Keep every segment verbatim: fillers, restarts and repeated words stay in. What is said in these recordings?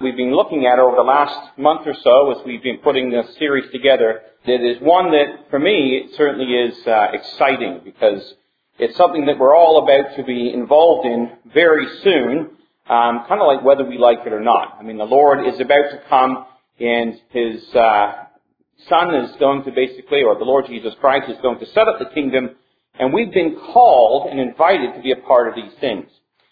we've been looking at over the last month or so as we've been putting this series together, that is one that, for me, it certainly is uh, exciting because it's something that we're all about to be involved in very soon, um, kind of like whether we like it or not. I mean, the Lord is about to come, and His uh, Son is going to basically, or the Lord Jesus Christ is going to set up the kingdom, and we've been called and invited to be a part of these things.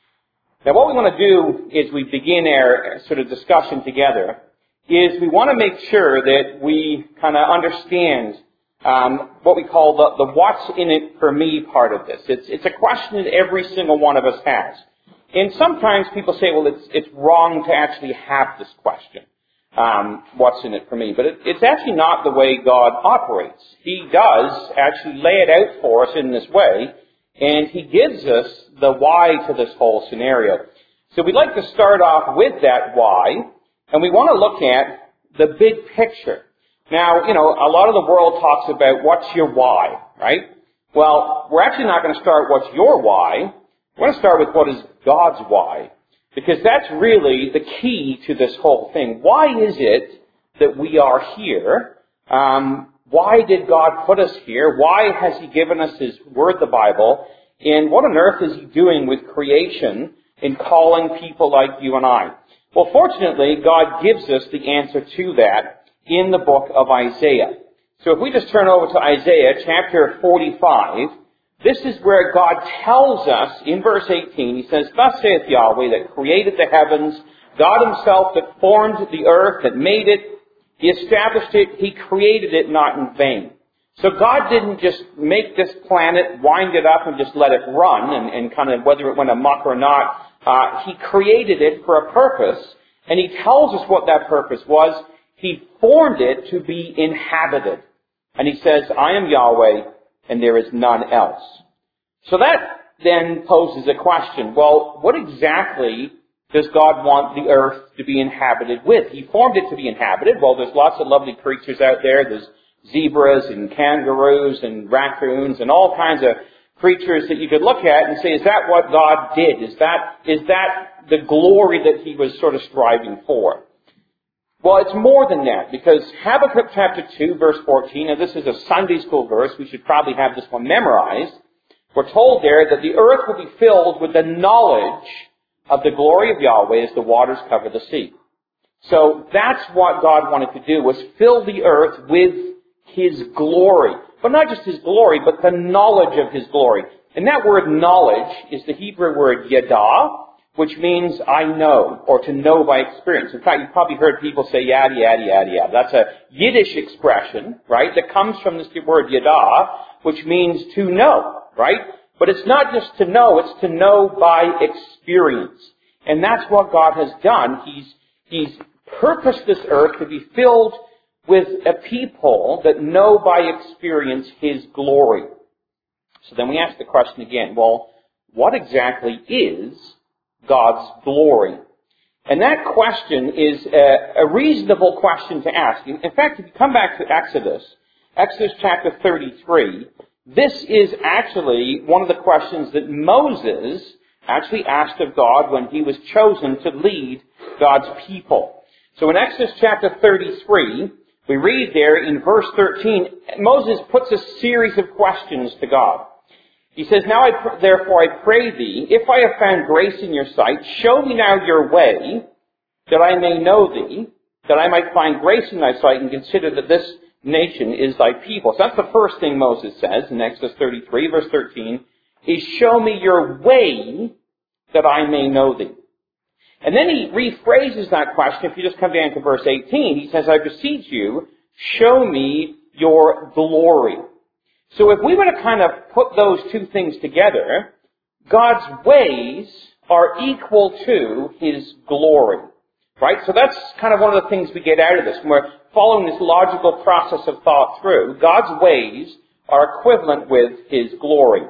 Now, what we want to do is we begin our sort of discussion together is we want to make sure that we kind of understand um, what we call the, the what's in it for me part of this. It's, it's a question that every single one of us has. And sometimes people say, well, it's, it's wrong to actually have this question, um, what's in it for me. But it, it's actually not the way God operates. He does actually lay it out for us in this way, and He gives us the why to this whole scenario. So we'd like to start off with that why, and we want to look at the big picture. Now, you know, a lot of the world talks about what's your why, right? Well, we're actually not going to start what's your why. We're going to start with what is God's why, because that's really the key to this whole thing. Why is it that we are here? Um, why did God put us here? Why has He given us His Word, the Bible? And what on earth is He doing with creation in calling people like you and I? Well, fortunately, God gives us the answer to that in the book of Isaiah. So if we just turn over to Isaiah chapter forty-five, this is where God tells us in verse eighteen, He says, "Thus saith Yahweh that created the heavens, God Himself that formed the earth, that made it, He established it, He created it not in vain." So God didn't just make this planet, wind it up, and just let it run, and, and kind of whether it went amok or not. Uh, he created it for a purpose, and He tells us what that purpose was. He formed it to be inhabited. And He says, "I am Yahweh, and there is none else." So that then poses a question. Well, what exactly does God want the earth to be inhabited with? He formed it to be inhabited. Well, there's lots of lovely creatures out there. There's zebras and kangaroos and raccoons and all kinds of creatures that you could look at and say, is that what God did? Is that, is that the glory that He was sort of striving for? Well, it's more than that, because Habakkuk chapter two, verse fourteen, and this is a Sunday school verse, we should probably have this one memorized. We're told there that the earth will be filled with the knowledge of the glory of Yahweh as the waters cover the sea. So that's what God wanted to do, was fill the earth with His glory. But not just His glory, but the knowledge of His glory. And that word knowledge is the Hebrew word yada, which means I know, or to know by experience. In fact, you've probably heard people say yada, yada, yada, yada. That's a Yiddish expression, right, that comes from this word yada, which means to know, right? But it's not just to know, it's to know by experience. And that's what God has done. He's, He's purposed this earth to be filled with a people that know by experience His glory. So then we ask the question again, well, what exactly is God's glory? And that question is a, a reasonable question to ask. In fact, if you come back to Exodus, Exodus chapter thirty-three, this is actually one of the questions that Moses actually asked of God when he was chosen to lead God's people. So in Exodus chapter thirty-three, we read there in verse thirteen, Moses puts a series of questions to God. He says, "Now I, therefore I pray thee, if I have found grace in your sight, show me now your way, that I may know thee, that I might find grace in thy sight, and consider that this nation is thy people." So that's the first thing Moses says in Exodus thirty-three, verse thirteen, is show me your way, that I may know thee. And then he rephrases that question. If you just come down to verse eighteen, he says, "I beseech you, show me your glory." So if we were to kind of put those two things together, God's ways are equal to His glory. Right? So that's kind of one of the things we get out of this. When we're following this logical process of thought through, God's ways are equivalent with His glory.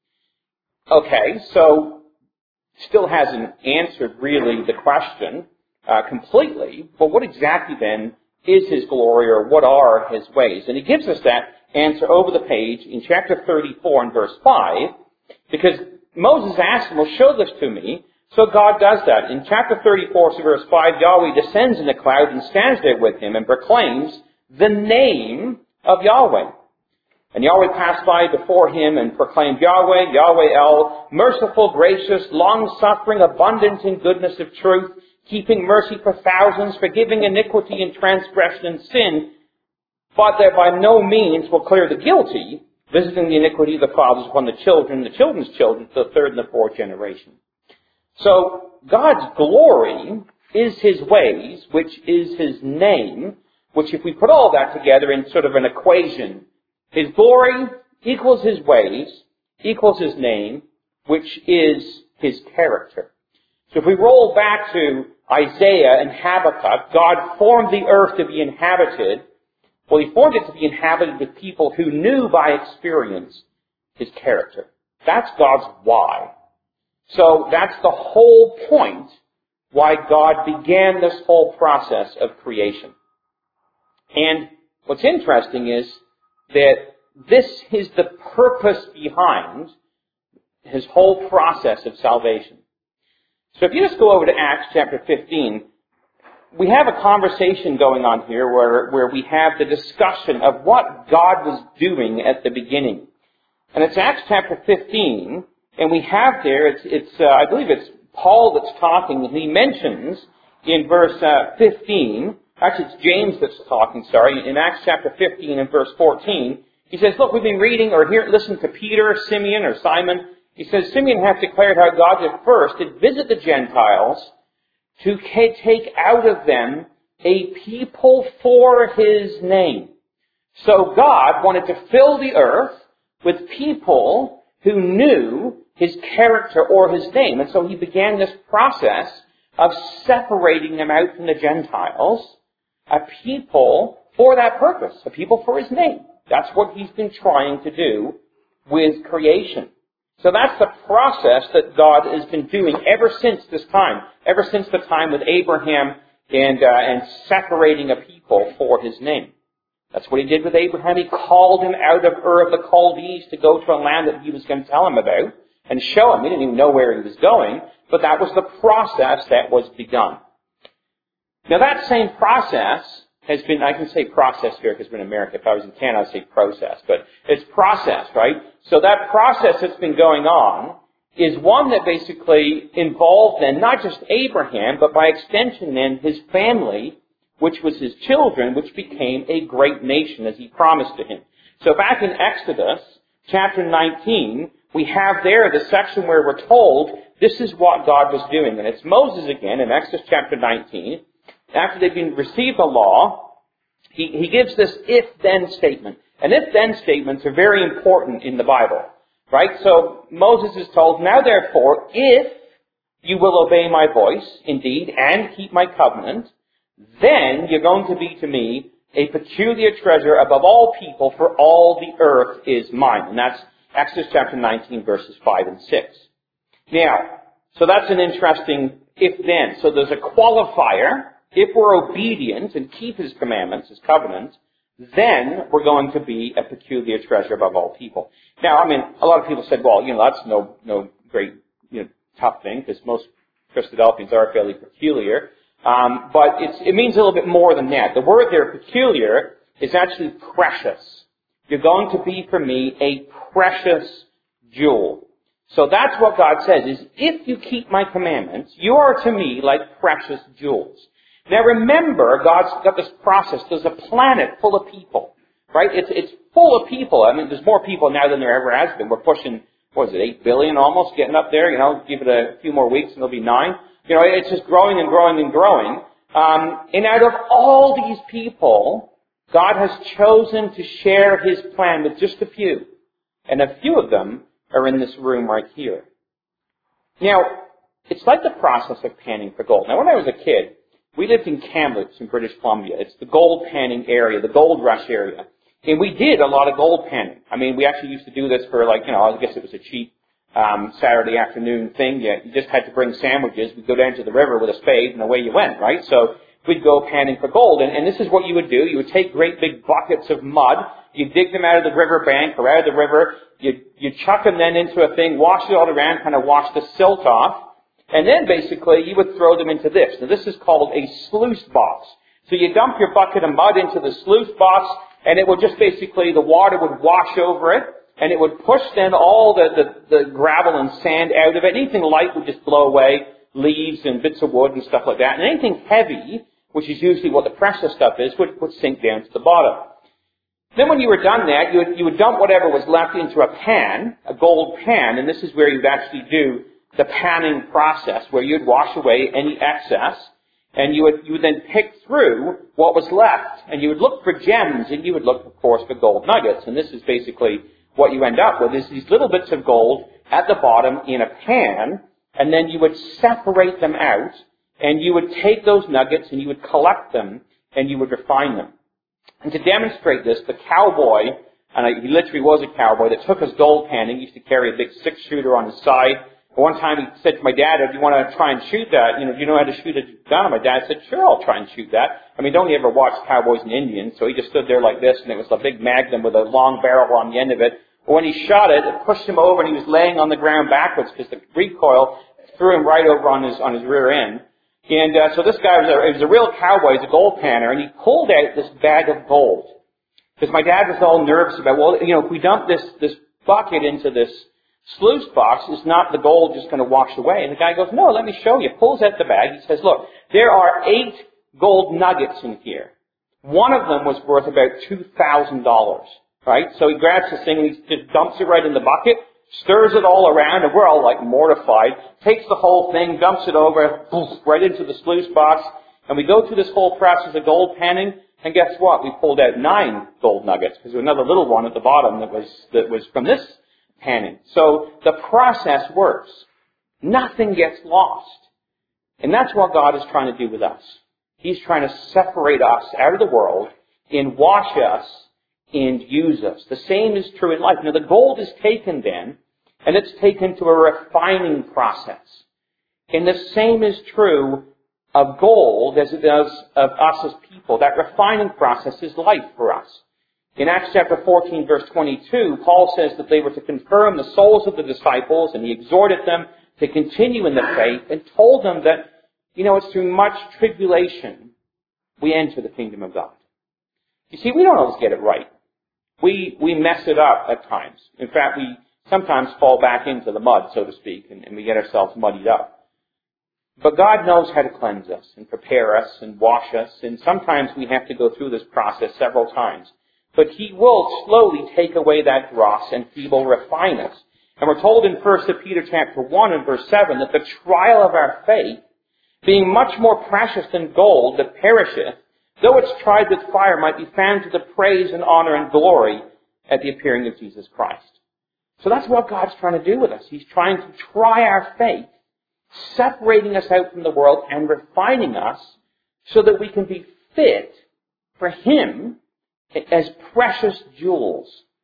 Okay, so still hasn't answered really the question uh, completely, but what exactly then is His glory, or what are His ways? And He gives us that answer over the page in chapter thirty-four and verse five, because Moses asked him, "Well, show this to me." So God does that. In chapter thirty-four, so verse five, Yahweh descends in the cloud and stands there with him and proclaims the name of Yahweh. And Yahweh passed by before him and proclaimed, Yahweh, Yahweh El, merciful, gracious, long-suffering, abundant in goodness of truth, keeping mercy for thousands, forgiving iniquity and transgression and sin, but that by no means will clear the guilty, visiting the iniquity of the fathers upon the children, the children's children, to the third and the fourth generation. So God's glory is his ways, which is his name, which if we put all that together in sort of an equation, his glory equals his ways, equals his name, which is his character. So if we roll back to Isaiah and Habakkuk, God formed the earth to be inhabited. Well, he formed it to be inhabited with people who knew by experience his character. That's God's why. So that's the whole point why God began this whole process of creation. And what's interesting is that this is the purpose behind his whole process of salvation. So if you just go over to Acts chapter fifteen, we have a conversation going on here where, where we have the discussion of what God was doing at the beginning. And it's Acts chapter fifteen, and we have there, it's, it's uh, I believe it's Paul that's talking, and he mentions in verse uh, fifteen, actually it's James that's talking, sorry, in Acts chapter fifteen and verse fourteen, he says, look, we've been reading or hear, listen to Peter, Simeon, or Simon. He says, Simeon hath declared how God at first did visit the Gentiles to take out of them a people for his name. So God wanted to fill the earth with people who knew his character or his name. And so he began this process of separating them out from the Gentiles, a people for that purpose, a people for his name. That's what he's been trying to do with creation. So that's the process that God has been doing ever since this time, ever since the time with Abraham and, uh, and separating a people for his name. That's what he did with Abraham. He called him out of Ur of the Chaldees to go to a land that he was going to tell him about and show him. He didn't even know where he was going, but that was the process that was begun. Now that same process has been, I can say process here because we're in America. If I was in Canada, I'd say process. But it's process, right? So that process that's been going on is one that basically involved then not just Abraham, but by extension then his family, which was his children, which became a great nation as he promised to him. So back in Exodus chapter nineteen, we have there the section where we're told this is what God was doing. And it's Moses again in Exodus chapter nineteen. After they've been received the law, he, he gives this if-then statement. And if-then statements are very important in the Bible, right? So Moses is told, now therefore, if you will obey my voice, indeed, and keep my covenant, then you're going to be to me a peculiar treasure above all people, for all the earth is mine. And that's Exodus chapter nineteen, verses five and six. Now, so that's an interesting if-then. So there's a qualifier. If we're obedient and keep his commandments, his covenant, then we're going to be a peculiar treasure above all people. Now, I mean, a lot of people said, well, you know, that's no no great, you know, tough thing, because most Christadelphians are fairly peculiar. Um, but it's, it means a little bit more than that. The word there, peculiar, is actually precious. You're going to be for me a precious jewel. So that's what God says, is if you keep my commandments, you are to me like precious jewels. Now remember, God's got this process. There's a planet full of people, right? It's, it's full of people. I mean, there's more people now than there ever has been. We're pushing, what is it, eight billion almost, getting up there. You know, give it a few more weeks and it'll be nine. You know, it's just growing and growing and growing. Um, and out of all these people, God has chosen to share his plan with just a few. And a few of them are in this room right here. Now, it's like the process of panning for gold. Now, when I was a kid, we lived in Kamloops in British Columbia. It's the gold panning area, the gold rush area. And we did a lot of gold panning. I mean, we actually used to do this for like, you know, I guess it was a cheap um, Saturday afternoon thing. You, you just had to bring sandwiches. We'd go down to the river with a spade and away you went, right? So we'd go panning for gold. And, and this is what you would do. You would take great big buckets of mud. You'd dig them out of the river bank or out of the river. You'd, you'd chuck them then into a thing, wash it all around, kind of wash the silt off. And then basically you would throw them into this. Now this is called a sluice box. So you dump your bucket of mud into the sluice box, and it would just basically, the water would wash over it, and it would push then all the, the, the gravel and sand out of it. Anything light would just blow away, leaves and bits of wood and stuff like that. And anything heavy, which is usually what the precious stuff is, would, would sink down to the bottom. Then when you were done that, you would, you would dump whatever was left into a pan, a gold pan, and this is where you'd actually do the panning process, where you'd wash away any excess, and you would, you would then pick through what was left, and you would look for gems, and you would look, of course, for gold nuggets. And this is basically what you end up with, is these little bits of gold at the bottom in a pan, and then you would separate them out, and you would take those nuggets, and you would collect them, and you would refine them. And to demonstrate this, the cowboy, and he literally was a cowboy, that took his gold panning, he used to carry a big six-shooter on his side. One time he said to my dad, do you want to try and shoot that? You know, do you know how to shoot a gun? And my dad said, sure, I'll try and shoot that. I mean, don't you ever watch Cowboys and Indians? So he just stood there like this, and it was a big magnum with a long barrel on the end of it. But when he shot it, it pushed him over, and he was laying on the ground backwards because the recoil threw him right over on his on his rear end. And uh, so this guy was a, was a real cowboy, he was a gold panner, and he pulled out this bag of gold. Because my dad was all nervous about, well, you know, if we dump this, this bucket into this sluice box, is not the gold just going to wash away? And the guy goes, no, let me show you. Pulls out the bag. He says, look, there are eight gold nuggets in here. One of them was worth about two thousand dollars, right? So he grabs this thing and he just dumps it right in the bucket, stirs it all around, and we're all like mortified, takes the whole thing, dumps it over, right into the sluice box, and we go through this whole process of gold panning, and guess what? We pulled out nine gold nuggets, because there was another little one at the bottom that was, that was from this panning. So the process works. Nothing gets lost. And that's what God is trying to do with us. He's trying to separate us out of the world and wash us and use us. The same is true in life. Now the gold is taken then, and it's taken to a refining process. And the same is true of gold as it does of us as people. That refining process is life for us. In Acts chapter fourteen, verse twenty-two, Paul says that they were to confirm the souls of the disciples, and he exhorted them to continue in the faith and told them that, you know, it's through much tribulation we enter the kingdom of God. You see, we don't always get it right. We we mess it up at times. In fact, we sometimes fall back into the mud, so to speak, and, and we get ourselves muddied up. But God knows how to cleanse us and prepare us and wash us, and sometimes we have to go through this process several times. But He will slowly take away that dross and He will refine us. And we're told in First Peter chapter one and verse seven that the trial of our faith, being much more precious than gold that perisheth, though it's tried with fire, might be found to the praise and honor and glory at the appearing of Jesus Christ. So that's what God's trying to do with us. He's trying to try our faith, separating us out from the world and refining us so that we can be fit for Him as precious jewels.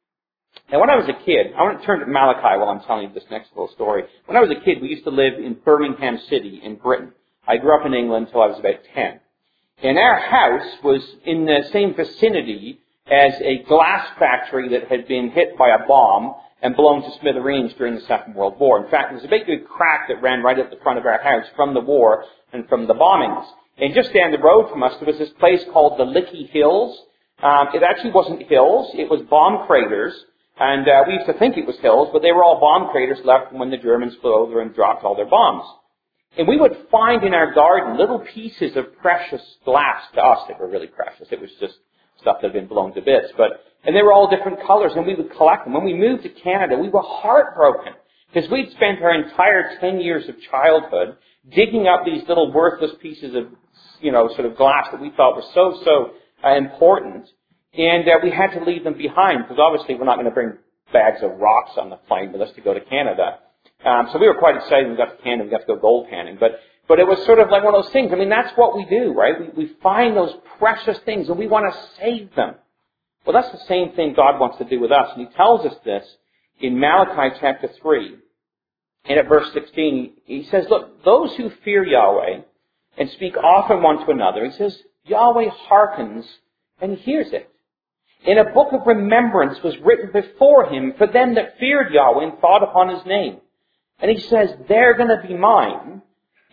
Now, when I was a kid, I want to turn to Malachi while I'm telling you this next little story. When I was a kid, we used to live in Birmingham City in Britain. I grew up in England until I was about ten. And our house was in the same vicinity as a glass factory that had been hit by a bomb and blown to smithereens during the Second World War. In fact, there was a big, big crack that ran right up the front of our house from the war and from the bombings. And just down the road from us, there was this place called the Lickey Hills. Um, it actually wasn't hills. It was bomb craters. And uh, we used to think it was hills, but they were all bomb craters left from when the Germans flew over and dropped all their bombs. And we would find in our garden little pieces of precious glass. To us, they were really precious. It was just stuff that had been blown to bits. But and they were all different colors, and we would collect them. When we moved to Canada, we were heartbroken because we'd spent our entire ten years of childhood digging up these little worthless pieces of, you know, sort of glass that we thought were so, so uh, important. And uh, we had to leave them behind because obviously we're not going to bring bags of rocks on the plane with us to go to Canada. Um, so we were quite excited when we got to Canada. We got to go gold panning. But but it was sort of like one of those things. I mean, that's what we do, right? We, we find those precious things and we want to save them. Well, that's the same thing God wants to do with us. And He tells us this in Malachi chapter three. And at verse sixteen, He says, look, those who fear Yahweh and speak often one to another, He says, Yahweh hearkens and hears it. In a book of remembrance was written before Him for them that feared Yahweh and thought upon His name. And He says, they're going to be mine,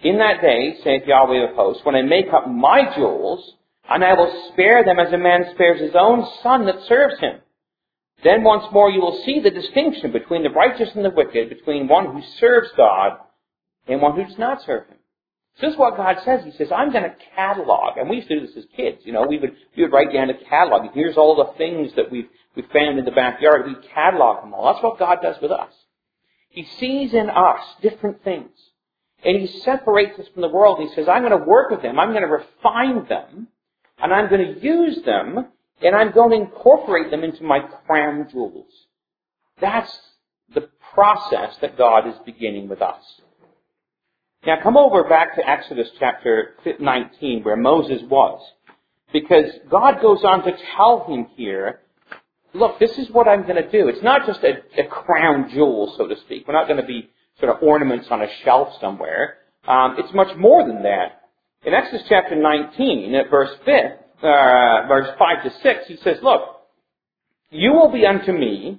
In that day, saith Yahweh of hosts, when I make up my jewels, and I will spare them as a man spares his own son that serves him. Then once more you will see the distinction between the righteous and the wicked, between one who serves God and one who does not serve him. So this is what God says. He says, I'm going to catalog. And we used to do this as kids. You know, we would, we would write down a catalog. Here's all the things that we've, we've found in the backyard. We catalog them all. That's what God does with us. He sees in us different things. And He separates us from the world. He says, I'm going to work with them. I'm going to refine them. And I'm going to use them. And I'm going to incorporate them into my crown jewels. That's the process that God is beginning with us. Now come over back to Exodus chapter nineteen, where Moses was. Because God goes on to tell him here, look, this is what I'm going to do. It's not just a, a crown jewel, so to speak. We're not going to be sort of ornaments on a shelf somewhere. Um, it's much more than that. In Exodus chapter nineteen, at verse five, uh, verse five to six, he says, look, you will be unto me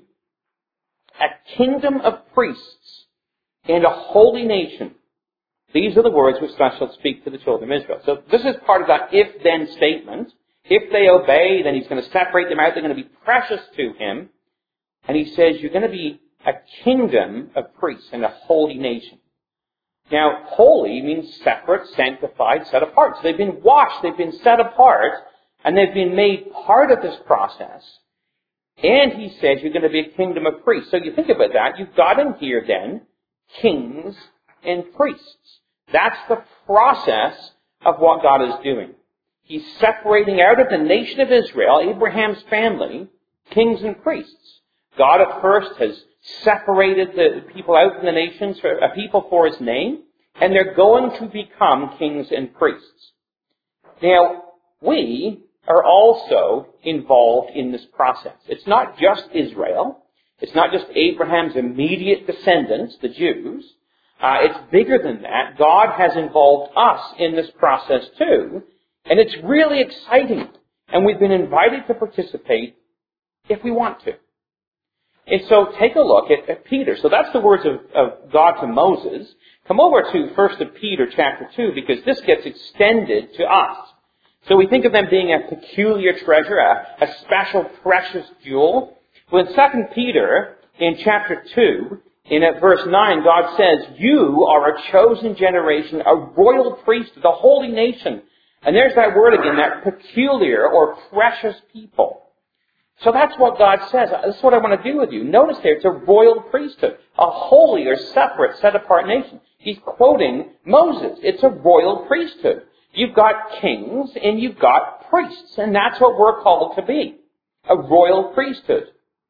a kingdom of priests and a holy nation. These are the words which thou shalt speak to the children of Israel. So this is part of that if-then statement. If they obey, then He's going to separate them out. They're going to be precious to Him. And He says, you're going to be a kingdom of priests and a holy nation. Now, holy means separate, sanctified, set apart. So they've been washed, they've been set apart, and they've been made part of this process. And He says you're going to be a kingdom of priests. So you think about that. You've got in here then kings and priests. That's the process of what God is doing. He's separating out of the nation of Israel, Abraham's family, kings and priests. God at first has separated the people out from the nations, for a people for His name, and they're going to become kings and priests. Now, we are also involved in this process. It's not just Israel. It's not just Abraham's immediate descendants, the Jews. Uh, it's bigger than that. God has involved us in this process too, and it's really exciting. And we've been invited to participate if we want to. And so take a look at, at Peter. So that's the words of, of God to Moses. Come over to First of Peter chapter two, because this gets extended to us. So we think of them being a peculiar treasure, a, a special precious jewel. Well, in Second Peter, in chapter two, in at verse nine, God says, you are a chosen generation, a royal priesthood, a holy nation. And there's that word again, that peculiar or precious people. So that's what God says. That's what I want to do with you. Notice there, it's a royal priesthood, a holy or separate, set-apart nation. He's quoting Moses. It's a royal priesthood. You've got kings and you've got priests, and that's what we're called to be, a royal priesthood.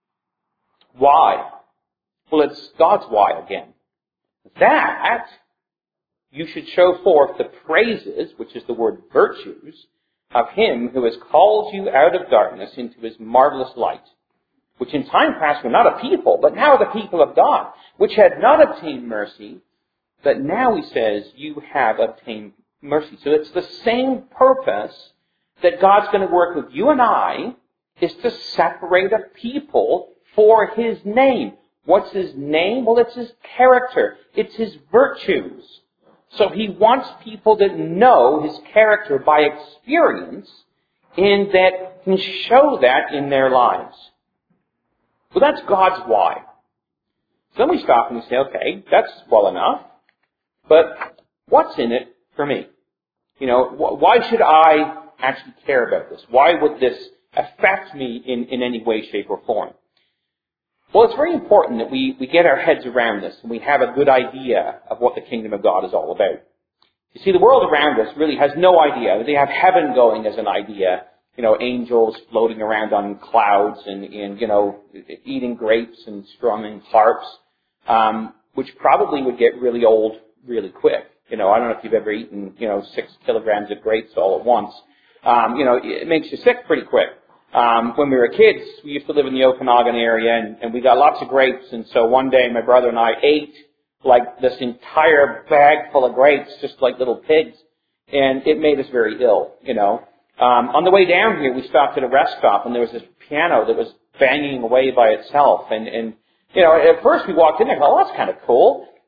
Why? Well, it's God's why again. That you should show forth the praises, which is the word virtues, of Him who has called you out of darkness into His marvelous light, which in time past were not a people, but now the people of God, which had not obtained mercy, but now He says, you have obtained mercy. So it's the same purpose that God's going to work with you and I, is to separate a people for His name. What's His name? Well, it's His character. It's His virtues. So He wants people to know His character by experience, and that can show that in their lives. Well, that's God's why. So then we stop and we say, okay, that's well enough, but what's in it for me? You know, why should I actually care about this? Why would this affect me in, in any way, shape, or form? Well, it's very important that we, we get our heads around this and we have a good idea of what the kingdom of God is all about. You see, the world around us really has no idea. They have heaven going as an idea. You know, angels floating around on clouds and, and you know, eating grapes and strumming harps, um, which probably would get really old really quick. You know, I don't know if you've ever eaten, you know, six kilograms of grapes all at once. Um, you know, it makes you sick pretty quick. Um, when we were kids, we used to live in the Okanagan area, and, and we got lots of grapes. And so one day, my brother and I ate like this entire bag full of grapes, just like little pigs, and it made us very ill. You know, um, on the way down here, we stopped at a rest stop, and there was this piano that was banging away by itself. And, and you know, at first we walked in there, and thought, "Oh, that's kind of cool."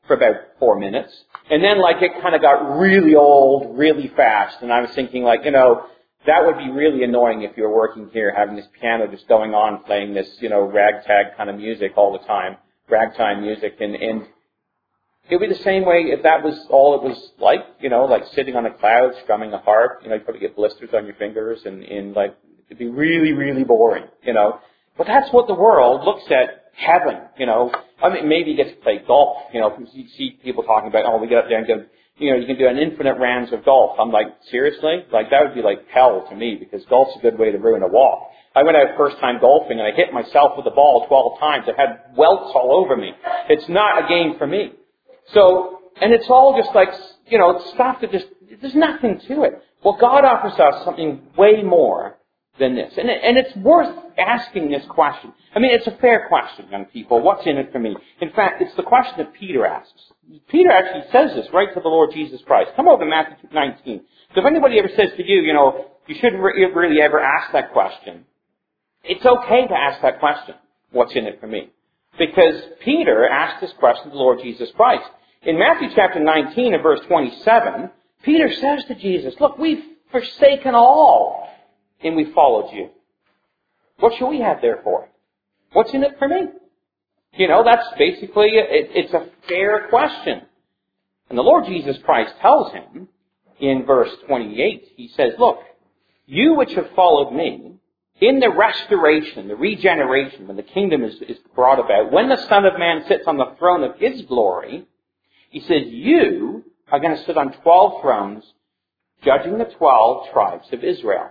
for about four minutes. And then, like, it kind of got really old really fast. And I was thinking, like, you know, that would be really annoying if you were working here, having this piano just going on, playing this, you know, ragtag kind of music all the time, ragtime music. And, and it would be the same way if that was all it was like, you know, like sitting on a cloud, strumming a harp. You know, you'd probably get blisters on your fingers and, and like, it'd be really, really boring, you know. But that's what the world looks at heaven, you know. I mean, maybe you get to play golf, you know. You see people talking about, oh, we get up there and do, you know, you can do an infinite rounds of golf. I'm like, seriously? Like, that would be like hell to me, because golf's a good way to ruin a walk. I went out first time golfing and I hit myself with the ball twelve times. I had welts all over me. It's not a game for me. So, and it's all just like, you know, stuff that just, there's nothing to it. Well, God offers us something way more than this. And, it, and it's worth asking this question. I mean, it's a fair question, young people. What's in it for me? In fact, it's the question that Peter asks. Peter actually says this right to the Lord Jesus Christ. Come over to Matthew nineteen. So if anybody ever says to you, you know, you shouldn't re- really ever ask that question, it's okay to ask that question. What's in it for me? Because Peter asked this question to the Lord Jesus Christ. In Matthew chapter nineteen and verse twenty-seven, Peter says to Jesus, look, we've forsaken all and we followed you. What shall we have therefore? What's in it for me? You know, that's basically, it, it's a fair question. And the Lord Jesus Christ tells him in verse twenty-eight, he says, look, you which have followed me, in the restoration, the regeneration, when the kingdom is, is brought about, when the Son of Man sits on the throne of his glory, he says, you are going to sit on twelve thrones, judging the twelve tribes of Israel.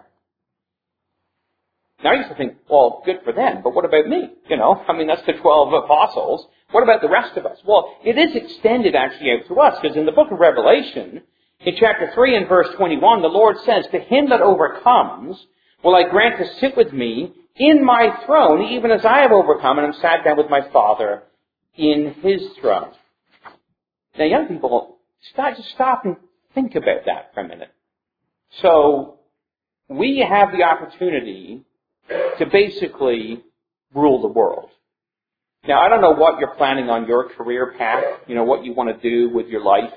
Now I used to think, well, good for them, but what about me? You know, I mean, that's the twelve apostles. What about the rest of us? Well, it is extended actually out to us, because in the book of Revelation, in chapter three and verse twenty-one, the Lord says, to him that overcomes, will I grant to sit with me in my throne, even as I have overcome and am sat down with my Father in his throne. Now, young people, start, just stop and think about that for a minute. So, we have the opportunity to basically rule the world. Now, I don't know what you're planning on your career path, you know, what you want to do with your life,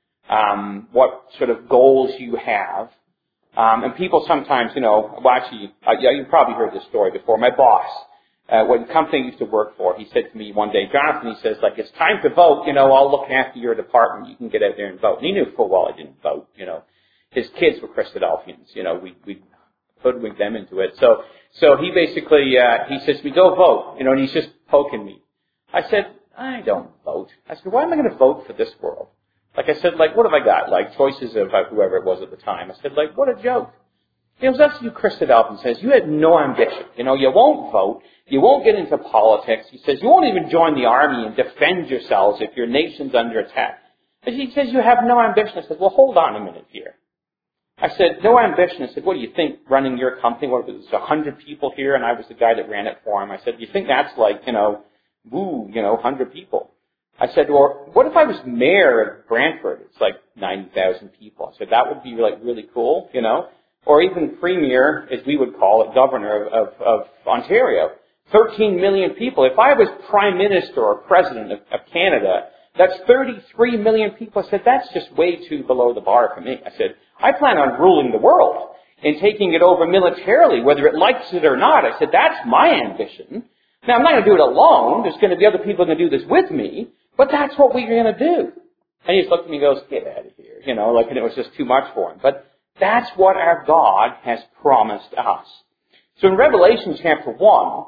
um, what sort of goals you have. Um, and people sometimes, you know, well, actually, uh, yeah, you've probably heard this story before. My boss, uh, when the company I used to work for, he said to me one day, Jonathan, he says, like, it's time to vote, you know, I'll look after your department. You can get out there and vote. And he knew full well I didn't vote, you know. His kids were Christadelphians, you know, we, we hoodwinked them into it. So, so he basically, uh, he says to me, go vote, you know, and he's just poking me. I said, I don't vote. I said, why am I going to vote for this world? Like I said, like, what have I got? Like, choices of uh, whoever it was at the time. I said, like, what a joke. You know, that's what Christadelphian says. You have no ambition. You know, you won't vote. You won't get into politics. He says, you won't even join the army and defend yourselves if your nation's under attack. But he says, you have no ambition. I said, well, hold on a minute here. I said, no ambition. I said, what do you think running your company? What, there's a hundred people here and I was the guy that ran it for him. I said, you think that's like, you know, woo, you know, hundred people? I said, well, what if I was mayor of Brantford? It's like ninety thousand people. I said, that would be like really cool, you know? Or even premier, as we would call it, governor of, of, of Ontario. thirteen million people. If I was prime minister or president of, of Canada, that's thirty-three million people. I said, that's just way too below the bar for me. I said, I plan on ruling the world and taking it over militarily, whether it likes it or not. I said, that's my ambition. Now, I'm not going to do it alone. There's going to be other people going to do this with me. But that's what we're going to do. And he just looked at me and goes, get out of here. You know, like, and it was just too much for him. But that's what our God has promised us. So in Revelation chapter one,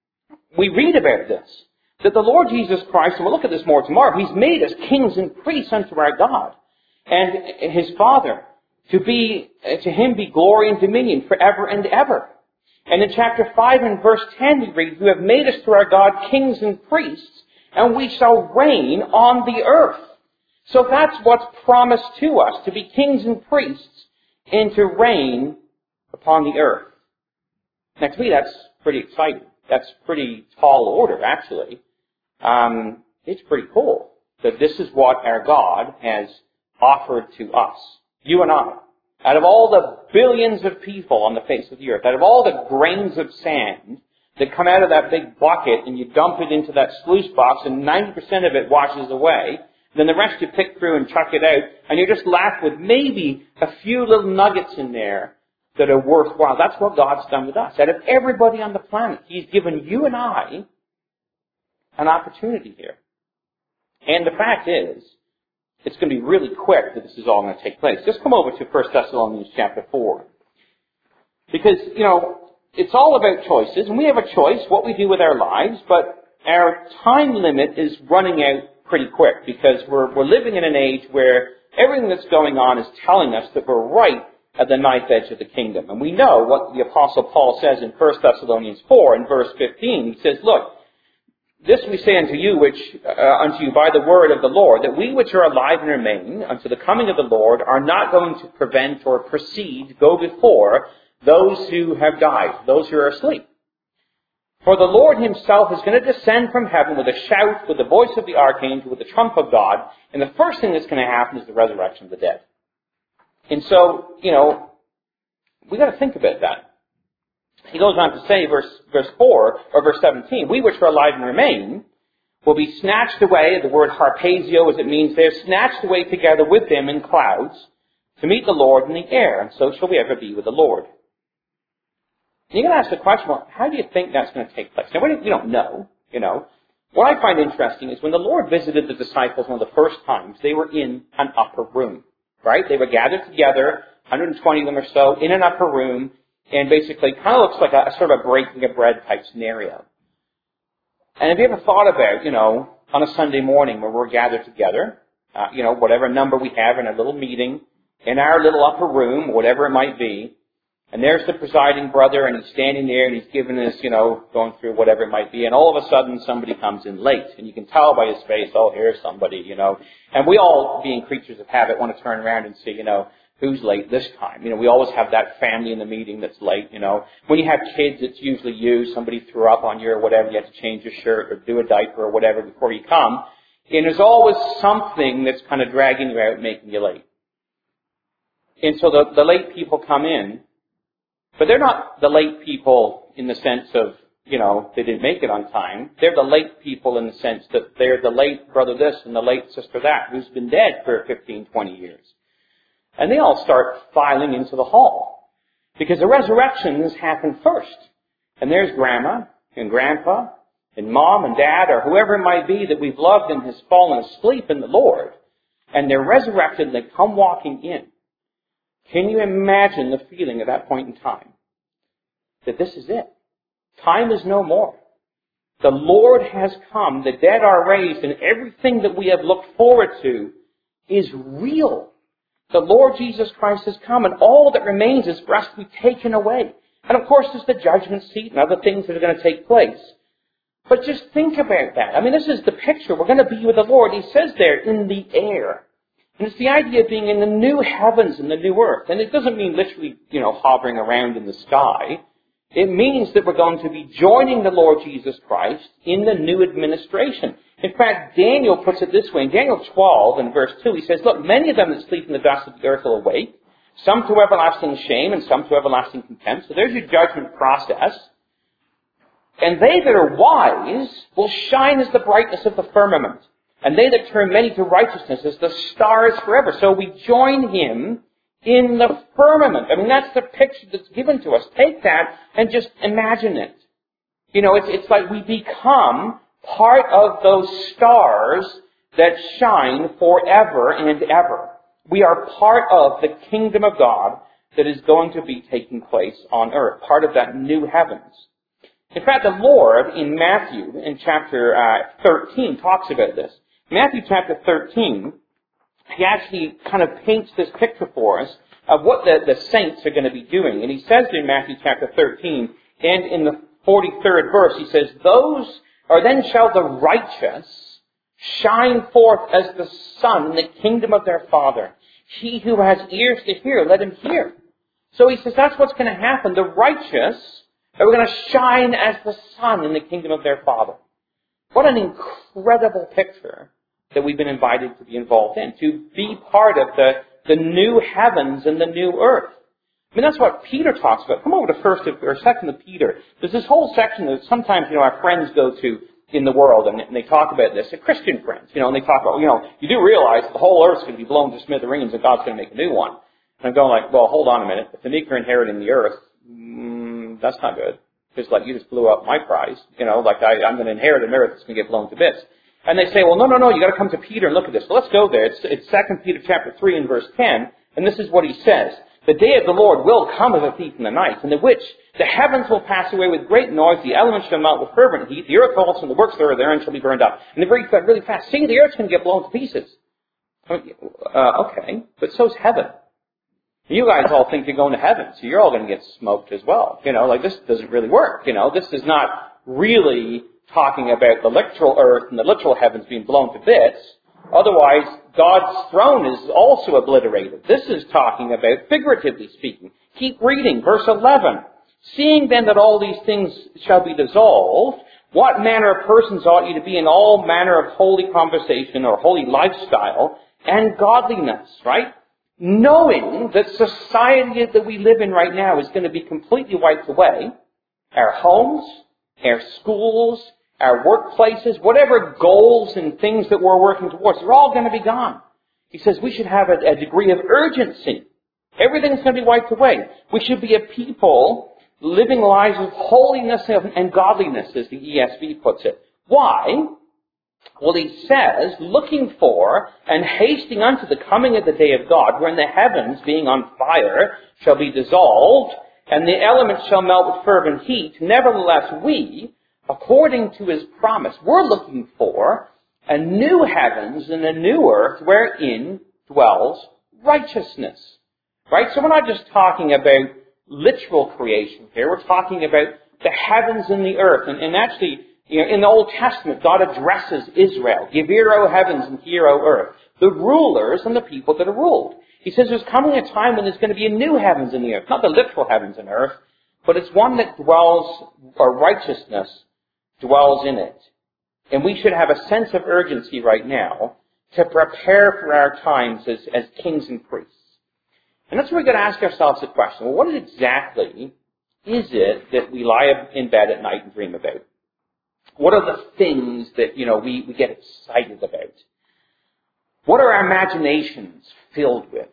we read about this. That the Lord Jesus Christ, and we'll look at this more tomorrow, he's made us kings and priests unto our God. And his Father, to be, to him be glory and dominion forever and ever. And in chapter five and verse ten we read, you have made us to our God kings and priests, and we shall reign on the earth. So that's what's promised to us, to be kings and priests and to reign upon the earth. Now, to me, that's pretty exciting. That's pretty tall order, actually. Um, it's pretty cool that this is what our God has offered to us, you and I. Out of all the billions of people on the face of the earth, out of all the grains of sand that come out of that big bucket and you dump it into that sluice box and ninety percent of it washes away, Then the rest you pick through and chuck it out, and you're just left with maybe a few little nuggets in there that are worthwhile. That's what God's done with us. Out of everybody on the planet, He's given you and I an opportunity here. And the fact is, it's going to be really quick that this is all going to take place. Just come over to First Thessalonians chapter four. Because, you know, it's all about choices, and we have a choice what we do with our lives, but our time limit is running out pretty quick because we're, we're living in an age where everything that's going on is telling us that we're right at the knife edge of the kingdom. And we know what the Apostle Paul says in First Thessalonians four in verse fifteen. He says, look, this we say unto you, which uh, unto you by the word of the Lord, that we which are alive and remain unto the coming of the Lord are not going to prevent or precede, go before those who have died, those who are asleep. For the Lord Himself is going to descend from heaven with a shout, with the voice of the archangel, with the trump of God, and the first thing that's going to happen is the resurrection of the dead. And so, you know, we got to think about that. He goes on to say, verse verse four, or verse seventeen, we which are alive and remain will be snatched away, the word harpazo as it means there, snatched away together with them in clouds to meet the Lord in the air, and so shall we ever be with the Lord. And you're going to ask the question, well, how do you think that's going to take place? Now, we don't know, you know. What I find interesting is when the Lord visited the disciples one of the first times, they were in an upper room, right? They were gathered together, one hundred twenty of them or so, in an upper room, and basically kind of looks like a, a sort of a breaking of bread type scenario. And have you ever thought about, you know, on a Sunday morning where we're gathered together, uh, you know, whatever number we have in a little meeting, in our little upper room, whatever it might be, and there's the presiding brother, and he's standing there, and he's giving us, you know, going through whatever it might be, and all of a sudden somebody comes in late, and you can tell by his face, oh, here's somebody, you know. And we all, being creatures of habit, want to turn around and see, you know, who's late this time. You know, we always have that family in the meeting that's late, you know. When you have kids, it's usually you. Somebody threw up on you or whatever. You have to change your shirt or do a diaper or whatever before you come. And there's always something that's kind of dragging you out and making you late. And so the, the late people come in, but they're not the late people in the sense of, you know, they didn't make it on time. They're the late people in the sense that they're the late brother this and the late sister that who's been dead for fifteen, twenty years. And they all start filing into the hall because the resurrections happen first. And there's grandma and grandpa and mom and dad or whoever it might be that we've loved and has fallen asleep in the Lord. And they're resurrected and they come walking in. Can you imagine the feeling at that point in time? That this is it. Time is no more. The Lord has come. The dead are raised. And everything that we have looked forward to is real. The Lord Jesus Christ has come. And all that remains is for us to be taken away. And of course there's the judgment seat and other things that are going to take place. But just think about that. I mean, this is the picture. We're going to be with the Lord. He says there, in the air. And it's the idea of being in the new heavens and the new earth. And it doesn't mean literally, you know, hovering around in the sky. It means that we're going to be joining the Lord Jesus Christ in the new administration. In fact, Daniel puts it this way. In Daniel twelve and verse two, he says, look, many of them that sleep in the dust of the earth will awake, some to everlasting shame and some to everlasting contempt. So there's your judgment process. And they that are wise will shine as the brightness of the firmament. And they that turn many to righteousness as the stars forever. So we join Him in the firmament. I mean, that's the picture that's given to us. Take that and just imagine it. You know, it's, it's like we become part of those stars that shine forever and ever. We are part of the kingdom of God that is going to be taking place on earth. Part of that new heavens. In fact, the Lord in Matthew in chapter uh, thirteen talks about this. Matthew chapter thirteen, he actually kind of paints this picture for us of what the, the saints are going to be doing. And he says in Matthew chapter thirteen, and in the forty-third verse, he says, those, or then shall the righteous shine forth as the sun in the kingdom of their Father. He who has ears to hear, let him hear. So he says that's what's going to happen. The righteous are going to shine as the sun in the kingdom of their Father. What an incredible picture that we've been invited to be involved in, to be part of the, the new heavens and the new earth. I mean, that's what Peter talks about. Come over to first or second of Peter. There's this whole section that sometimes, you know, our friends go to in the world, and, and they talk about this, they're Christian friends, you know, and they talk about, you know, you do realize that the whole earth's going to be blown to smithereens and God's going to make a new one. And I'm going like, well, hold on a minute. If the meek are inheriting the earth, mm, that's not good. Because like you just blew up my prize, you know, like I, I'm going to inherit an earth that's going to get blown to bits. And they say, well, no, no, no, you got to come to Peter and look at this. So let's go there. It's, it's Second Peter chapter three and verse ten, and this is what he says. The day of the Lord will come as a thief in the night, in the which the heavens will pass away with great noise, the elements shall melt with fervent heat, the earth also and the works that are therein shall be burned up. And they break that really fast. See, the earth's going to get blown to pieces. Uh, okay, but so's heaven. You guys all think you're going to heaven, so you're all going to get smoked as well. You know, like this doesn't really work. You know, this is not really talking about the literal earth and the literal heavens being blown to bits. Otherwise, God's throne is also obliterated. This is talking about figuratively speaking. Keep reading, verse eleven. Seeing then that all these things shall be dissolved, what manner of persons ought you to be in all manner of holy conversation or holy lifestyle and godliness, right? Knowing that society that we live in right now is going to be completely wiped away. Our homes, our schools, our workplaces, whatever goals and things that we're working towards, they're all going to be gone. He says we should have a, a degree of urgency. Everything's going to be wiped away. We should be a people living lives of holiness and godliness, as the E S V puts it. Why? Well, he says, looking for and hasting unto the coming of the day of God, when the heavens, being on fire, shall be dissolved, and the elements shall melt with fervent heat. Nevertheless, we, according to his promise, we're looking for a new heavens and a new earth wherein dwells righteousness. Right? So we're not just talking about literal creation here. We're talking about the heavens and the earth. And, and actually, you know, in the Old Testament, God addresses Israel. Give ear, O heavens, and hear, O earth. The rulers and the people that are ruled. He says there's coming a time when there's going to be a new heavens and the earth. Not the literal heavens and earth, but it's one that dwells, or righteousness dwells in it. And we should have a sense of urgency right now to prepare for our times as, as kings and priests. And that's where we've got to ask ourselves the question, well, what exactly is it that we lie in bed at night and dream about? What are the things that, you know, we, we get excited about? What are our imaginations filled with?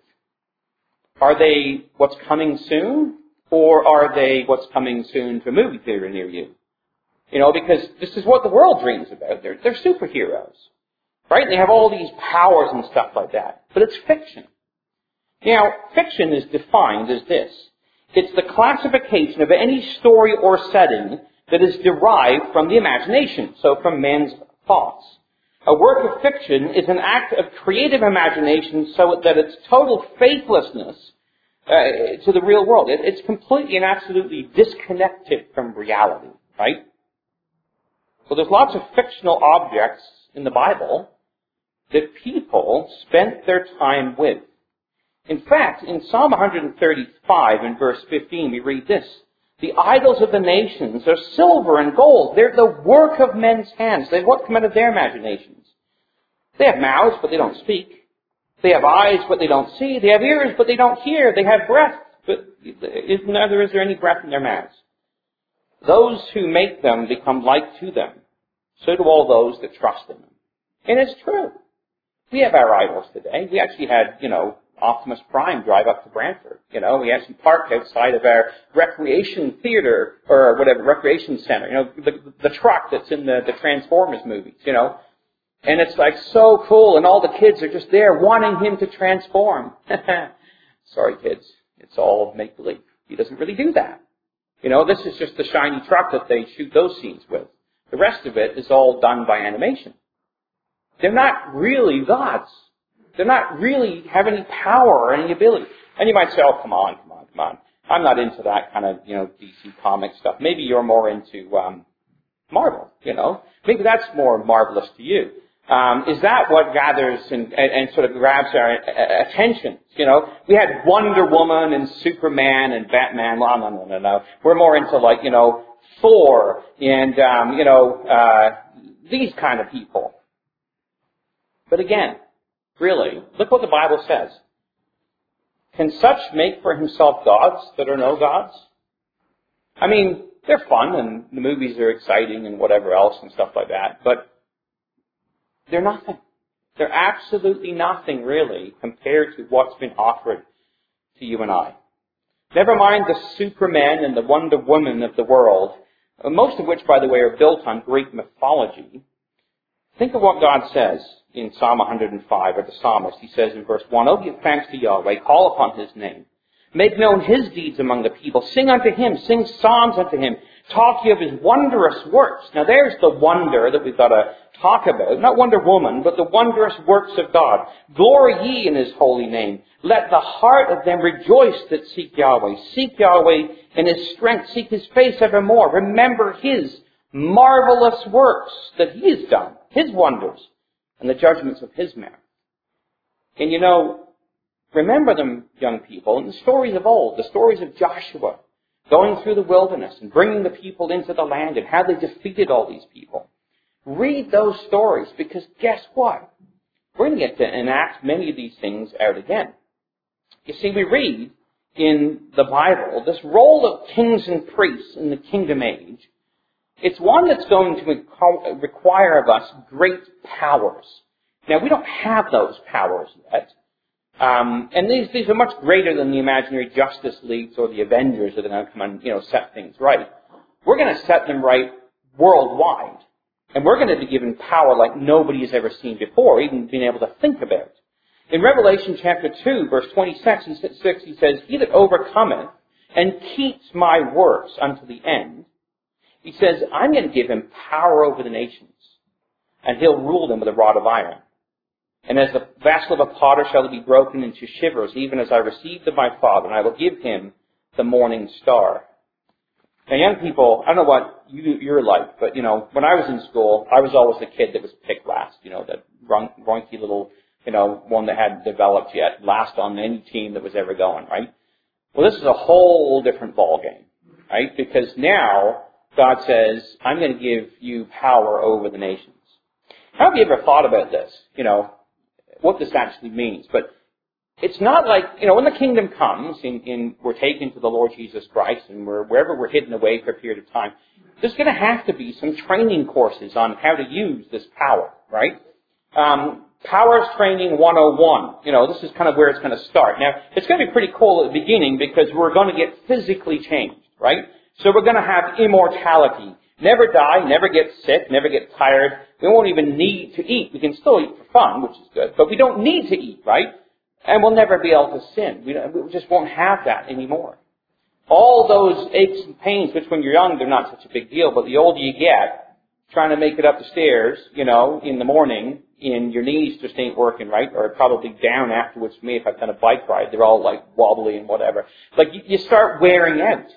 Are they what's coming soon? Or are they what's coming soon to a movie theater near you? You know, because this is what the world dreams about. They're, they're superheroes. Right? And they have all these powers and stuff like that. But it's fiction. Now, fiction is defined as this. It's the classification of any story or setting that is derived from the imagination, so from man's thoughts. A work of fiction is an act of creative imagination so that it's total faithlessness uh, to the real world. It, it's completely and absolutely disconnected from reality, right? So there's lots of fictional objects in the Bible that people spent their time with. In fact, in Psalm one thirty-five, in verse fifteen, we read this. The idols of the nations are silver and gold. They're the work of men's hands. They what come out of their imaginations. They have mouths, but they don't speak. They have eyes, but they don't see. They have ears, but they don't hear. They have breath, but is, neither is there any breath in their mouths. Those who make them become like to them. So do all those that trust in them. And it's true. We have our idols today. We actually had, you know, Optimus Prime drive up to Brantford. You know, we actually parked outside of our recreation theater, or whatever, recreation center. You know, the, the truck that's in the, the Transformers movies, you know. And it's like so cool, and all the kids are just there wanting him to transform. Sorry, kids. It's all make-believe. He doesn't really do that. You know, this is just the shiny truck that they shoot those scenes with. The rest of it is all done by animation. They're not really gods. They're not really have any power or any ability. And you might say, oh, come on, come on, come on. I'm not into that kind of, you know, D C comic stuff. Maybe you're more into um, Marvel, you know. Maybe that's more marvelous to you. Um, is that what gathers and, and, and sort of grabs our uh, attention? You know, we had Wonder Woman and Superman and Batman. Well, no, no, no, no. We're more into, like, you know, Thor and, um, you know, uh, these kind of people. But again, really, look what the Bible says. Can such make for himself gods that are no gods? I mean, they're fun and the movies are exciting and whatever else and stuff like that, but they're nothing. They're absolutely nothing, really, compared to what's been offered to you and I. Never mind the Supermen and the Wonder Woman of the world, most of which, by the way, are built on Greek mythology. Think of what God says in Psalm one hundred five, or the psalmist. He says in verse one, "Oh, give thanks to Yahweh, call upon his name. Make known his deeds among the people. Sing unto him, sing psalms unto him. Talk ye of his wondrous works." Now there's the wonder that we've got to talk about. Not Wonder Woman, but the wondrous works of God. "Glory ye in his holy name. Let the heart of them rejoice that seek Yahweh. Seek Yahweh in his strength. Seek his face evermore. Remember his marvelous works that he has done, his wonders, and the judgments of his mouth." And you know, remember them, young people, in the stories of old, the stories of Joshua, going through the wilderness and bringing the people into the land and how they defeated all these people. Read those stories, because guess what? We're going to get to enact many of these things out again. You see, we read in the Bible this role of kings and priests in the kingdom age. It's one that's going to require of us great powers. Now, we don't have those powers yet. Um, and these, these are much greater than the imaginary Justice Leagues or the Avengers that are going to come and, you know, set things right. We're going to set them right worldwide. And we're going to be given power like nobody has ever seen before, even being able to think about. In Revelation chapter two, verse twenty-six, he says, "He that overcometh and keeps my works unto the end," he says, "I'm going to give him power over the nations, and he'll rule them with a rod of iron. And as the vessel of a potter shall he be broken into shivers, even as I received of my Father, and I will give him the morning star." Now, young people, I don't know what you, you're like, but, you know, when I was in school, I was always the kid that was picked last, you know, that ronky little, you know, one that hadn't developed yet, last on any team that was ever going, right? Well, this is a whole different ballgame, right? Because now God says, "I'm going to give you power over the nations." How have you ever thought about this, you know, what this actually means? But it's not like, you know, when the kingdom comes and, and we're taken to the Lord Jesus Christ and we're wherever we're hidden away for a period of time, there's going to have to be some training courses on how to use this power, right? Um, Powers Training one oh one. You know, this is kind of where it's going to start. Now, it's going to be pretty cool at the beginning because we're going to get physically changed, right? So we're going to have immortality. Never die, never get sick, never get tired. We won't even need to eat. We can still eat for fun, which is good, but we don't need to eat, right? And we'll never be able to sin. We, we just won't have that anymore. All those aches and pains, which when you're young, they're not such a big deal, but the older you get, trying to make it up the stairs, you know, in the morning, and your knees just ain't working right, or probably down afterwards for me if I've done a bike ride. They're all like wobbly and whatever. Like you, you start wearing out.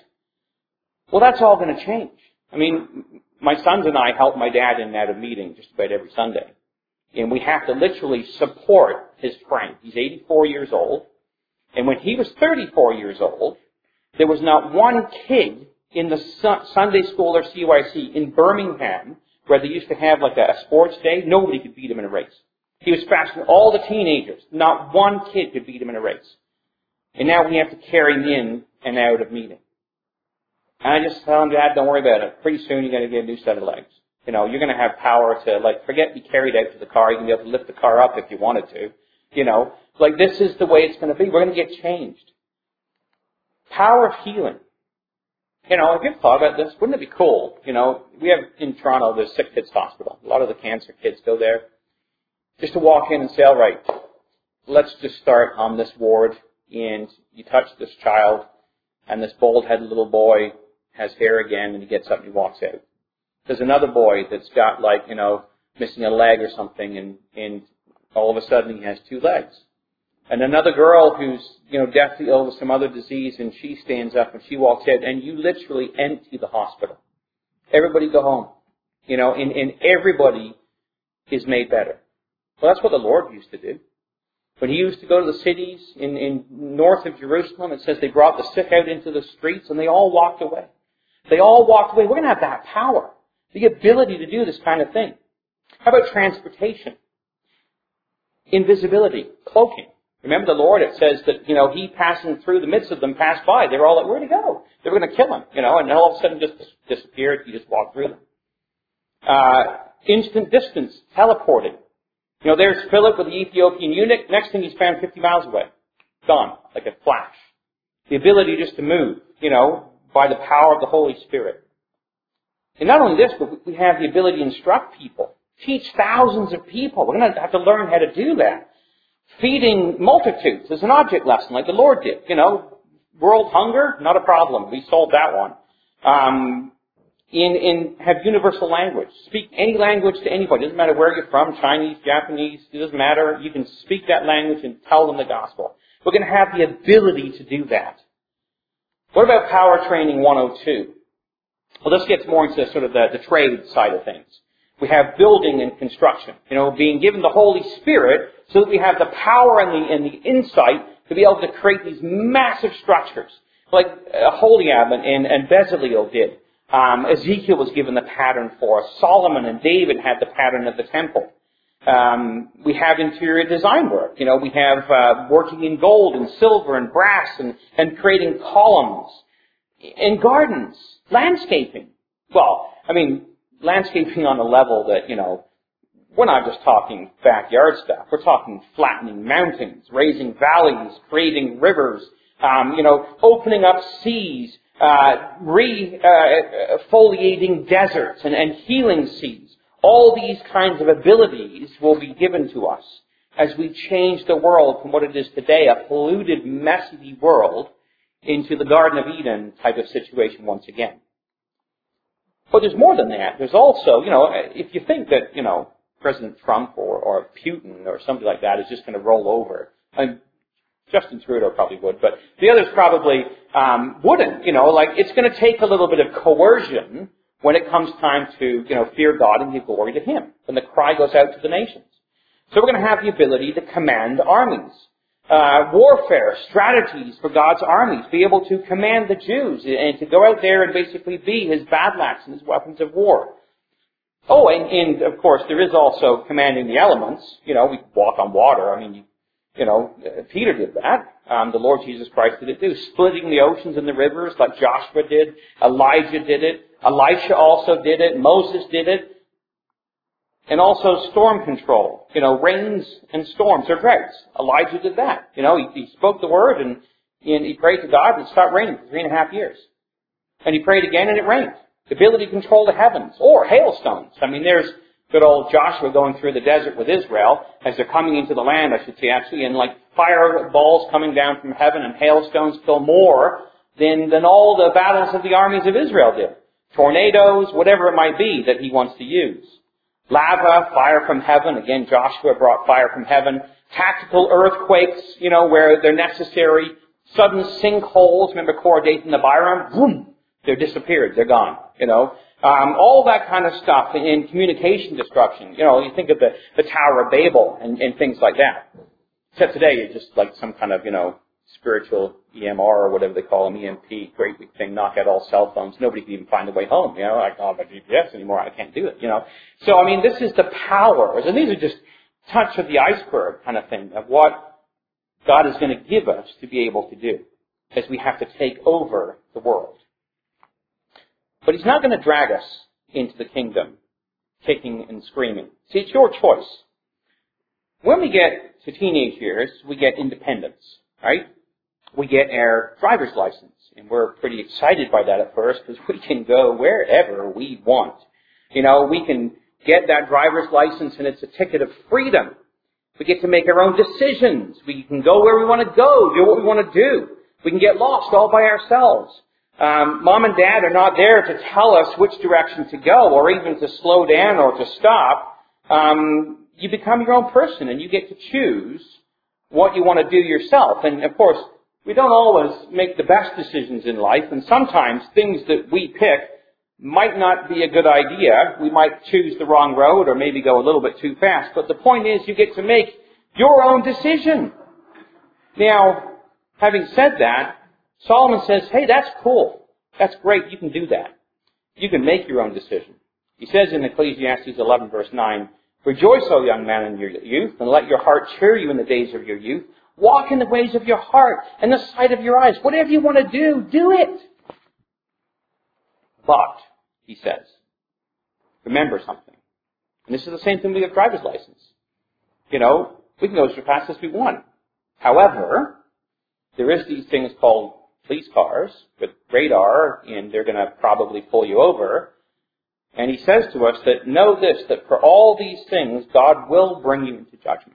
Well, that's all going to change. I mean, my sons and I help my dad in and out of meeting just about every Sunday. And we have to literally support his frame. He's eighty-four years old. And when he was thirty-four years old, there was not one kid in the Sunday school or C Y C in Birmingham where they used to have like a sports day. Nobody could beat him in a race. He was faster than all the teenagers. Not one kid could beat him in a race. And now we have to carry him in and out of meeting. And I just tell him, "Dad, don't worry about it. Pretty soon you're going to get a new set of legs. You know, you're going to have power to, like, forget be carried out to the car. You can be able to lift the car up if you wanted to. You know, like this is the way it's going to be. We're going to get changed." Power of healing. You know, have you ever thought about this? Wouldn't it be cool? You know, we have in Toronto, there's Sick Kids Hospital. A lot of the cancer kids go there. Just to walk in and say, "All right, let's just start on this ward." And you touch this child, and this bald-headed little boy has hair again, and he gets up and he walks out. There's another boy that's got, like, you know, missing a leg or something, and, and all of a sudden he has two legs. And another girl who's, you know, deathly ill with some other disease, and she stands up and she walks out, and you literally empty the hospital. Everybody go home. You know, and, and everybody is made better. Well, that's what the Lord used to do. When he used to go to the cities in, in north of Jerusalem, it says they brought the sick out into the streets, and they all walked away. They all walked away. We're going to have that power. The ability to do this kind of thing. How about transportation? Invisibility, cloaking. Remember the Lord, it says that, you know, he passing through the midst of them passed by. They were all like, "Where'd he go?" They were going to kill him, you know, and all of a sudden just disappeared. He just walked through them. Uh, instant distance, teleporting. You know, there's Philip with the Ethiopian eunuch. Next thing he's found fifty miles away. Gone, like a flash. The ability just to move, you know, by the power of the Holy Spirit. And not only this, but we have the ability to instruct people. Teach thousands of people. We're going to have to learn how to do that. Feeding multitudes is an object lesson like the Lord did. You know, world hunger, not a problem. We solved that one. Um, in, in, have universal language. Speak any language to anybody. It doesn't matter where you're from, Chinese, Japanese, it doesn't matter. You can speak that language and tell them the gospel. We're going to have the ability to do that. What about power training one oh two? Well, this gets more into sort of the, the trade side of things. We have building and construction. You know, being given the Holy Spirit so that we have the power and the, and the insight to be able to create these massive structures. Like uh, Holiab and, and, and Bezaleel did. Um, Ezekiel was given the pattern for us. Solomon and David had the pattern of the temple. Um, we have interior design work. You know, we have uh, working in gold and silver and brass and, and creating columns. In gardens, landscaping. Well, I mean, landscaping on a level that, you know, we're not just talking backyard stuff. We're talking flattening mountains, raising valleys, creating rivers, um, you know, opening up seas, uh, re-foliating uh, deserts and, and healing seas. All these kinds of abilities will be given to us as we change the world from what it is today, a polluted, messy world, into the Garden of Eden type of situation once again. But there's more than that. There's also, you know, if you think that, you know, President Trump or, or Putin or somebody like that is just going to roll over, and Justin Trudeau probably would, but the others probably um, wouldn't. You know, like it's going to take a little bit of coercion when it comes time to, you know, fear God and give glory to Him, when the cry goes out to the nations. So we're going to have the ability to command armies. Uh, warfare, strategies for God's armies, be able to command the Jews and to go out there and basically be His battle axe and His weapons of war. Oh, and, and of course there is also commanding the elements. You know, we walk on water. I mean, you, you know, Peter did that. Um, the Lord Jesus Christ did it too. Splitting the oceans and the rivers like Joshua did. Elijah did it. Elisha also did it. Moses did it. And also storm control, you know, rains and storms or droughts. Elijah did that. You know, he, he spoke the word and, and he prayed to God and it stopped raining for three and a half years. And he prayed again and it rained. The ability to control the heavens or hailstones. I mean, there's good old Joshua going through the desert with Israel as they're coming into the land, I should say, actually, and like fireballs coming down from heaven and hailstones kill more than, than all the battles of the armies of Israel did. Tornadoes, whatever it might be that he wants to use. Lava, fire from heaven. Again, Joshua brought fire from heaven. Tactical earthquakes, you know, where they're necessary. Sudden sinkholes. Remember Korah, Dathan, and Abiram? Boom! They're disappeared. They're gone, you know. Um, all that kind of stuff in communication disruption. You know, you think of the, the Tower of Babel and, and things like that. Except today, it's just like some kind of, you know, spiritual E M R or whatever they call them, E M P, great big thing, knock out all cell phones. Nobody can even find a way home. You know, I don't have a G P S anymore. I can't do it, you know. So, I mean, this is the powers, and these are just touch of the iceberg kind of thing of what God is going to give us to be able to do as we have to take over the world. But He's not going to drag us into the kingdom, kicking and screaming. See, it's your choice. When we get to teenage years, we get independence, right? We get our driver's license, and we're pretty excited by that at first because we can go wherever we want. You know, we can get that driver's license, and it's a ticket of freedom. We get to make our own decisions. We can go where we want to go, do what we want to do. We can get lost all by ourselves. Um, Mom and Dad are not there to tell us which direction to go or even to slow down or to stop. Um, you become your own person, and you get to choose what you want to do yourself. And, of course, we don't always make the best decisions in life, and sometimes things that we pick might not be a good idea. We might choose the wrong road or maybe go a little bit too fast. But the point is, you get to make your own decision. Now, having said that, Solomon says, hey, that's cool. That's great. You can do that. You can make your own decision. He says in Ecclesiastes eleven, verse nine, rejoice, O young man, in your youth, and let your heart cheer you in the days of your youth. Walk in the ways of your heart and the sight of your eyes. Whatever you want to do, do it. But he says. Remember something. And this is the same thing with a driver's license. You know, we can go as fast as we want. However, there is these things called police cars with radar, and they're going to probably pull you over. And he says to us that know this, that for all these things, God will bring you into judgment.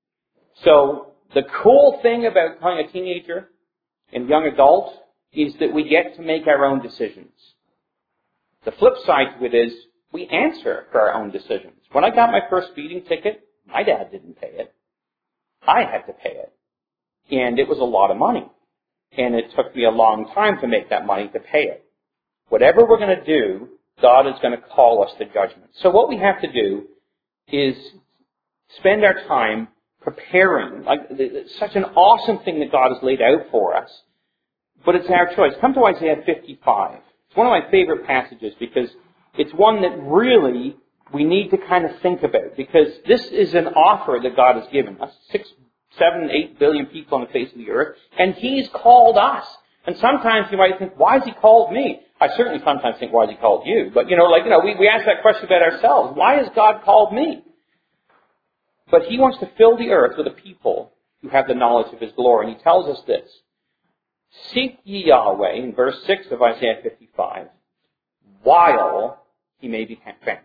So the cool thing about becoming a teenager and young adult is that we get to make our own decisions. The flip side to it is we answer for our own decisions. When I got my first speeding ticket, my dad didn't pay it. I had to pay it. And it was a lot of money. And it took me a long time to make that money to pay it. Whatever we're going to do, God is going to call us to judgment. So what we have to do is spend our time preparing. Like, it's such an awesome thing that God has laid out for us. But it's our choice. Come to Isaiah fifty-five. It's one of my favorite passages because it's one that really we need to kind of think about. Because this is an offer that God has given us. Six, seven, eight billion people on the face of the earth. And He's called us. And sometimes you might think, why has He called me? I certainly sometimes think, why has He called you? But, you know, like, you know, we, we ask that question about ourselves. Why has God called me? But He wants to fill the earth with a people who have the knowledge of His glory. And He tells us this. Seek ye Yahweh, in verse six of Isaiah fifty-five, while He may be found.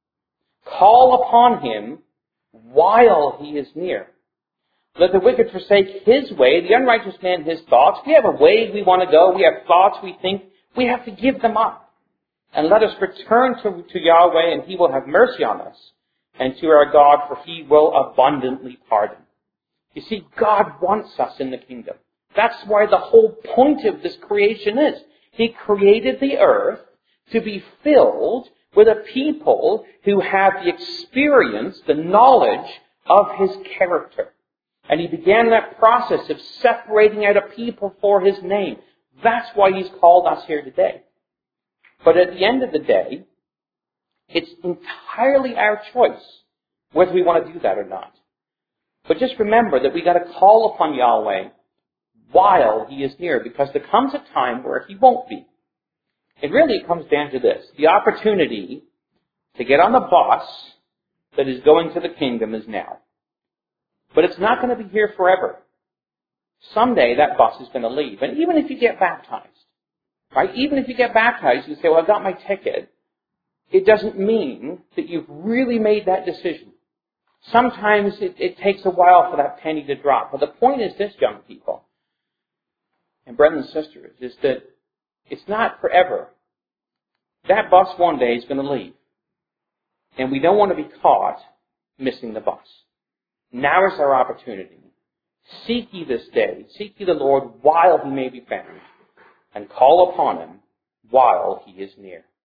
Call upon Him while He is near. Let the wicked forsake his way, the unrighteous man his thoughts. We have a way we want to go. We have thoughts we think. We have to give them up. And let us return to, to Yahweh, and He will have mercy on us. And to our God, for He will abundantly pardon. You see, God wants us in the kingdom. That's why the whole point of this creation is. He created the earth to be filled with a people who have the experience, the knowledge of His character. And He began that process of separating out a people for His name. That's why He's called us here today. But at the end of the day, it's entirely our choice whether we want to do that or not. But just remember that we've got to call upon Yahweh while He is near, because there comes a time where He won't be. And really it comes down to this. The opportunity to get on the bus that is going to the kingdom is now. But it's not going to be here forever. Someday that bus is going to leave. And even if you get baptized, right? Even if you get baptized, you say, well, I've got my ticket. It doesn't mean that you've really made that decision. Sometimes it, it takes a while for that penny to drop. But the point is this, young people, and brothers and sisters, is that it's not forever. That bus one day is going to leave. And we don't want to be caught missing the bus. Now is our opportunity. Seek ye this day, seek ye the Lord while He may be found, and call upon Him while He is near.